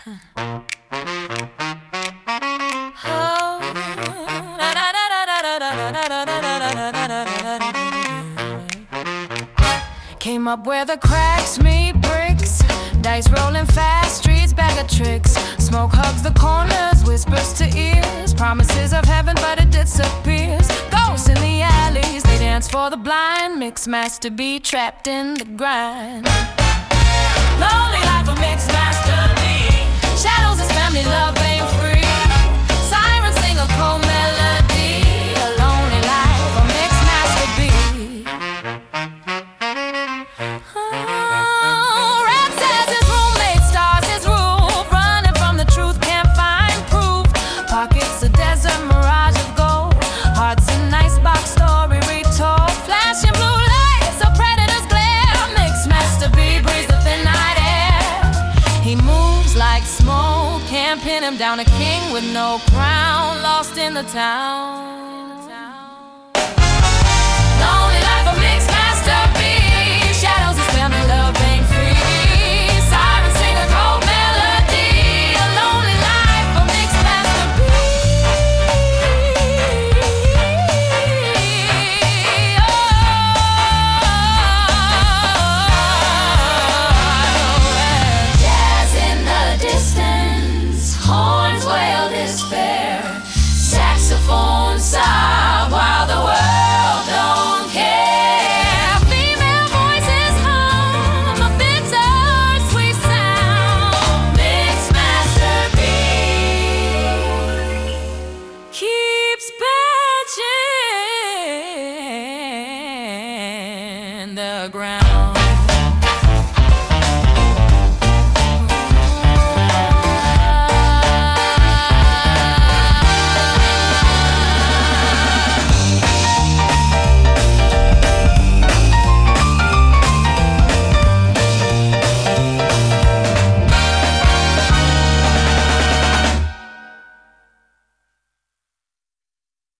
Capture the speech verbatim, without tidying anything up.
Came up where the cracks meet bricks, dice rolling fast, streets bag of tricks. Smoke hugs the corners, whispers to ears, promises of heaven but it disappears. Ghosts in the alleys, they dance for the blind. Mix master be trapped in the grind. Lonely life of mixed master Lee. Shadows is family, love ain't free. Sirens sing a cold melody. A lonely life of mixed master B. Oh, Rap says his roommate stars his roof, running from the truth, can't find proof. Pockets a desert mirage of gold, hearts an icebox story retold. Flashing blue lights so predators glare. Mixed master B breathes the thin night air. He moves like smoke, can't pin him down. A king with no crown, lost in the town.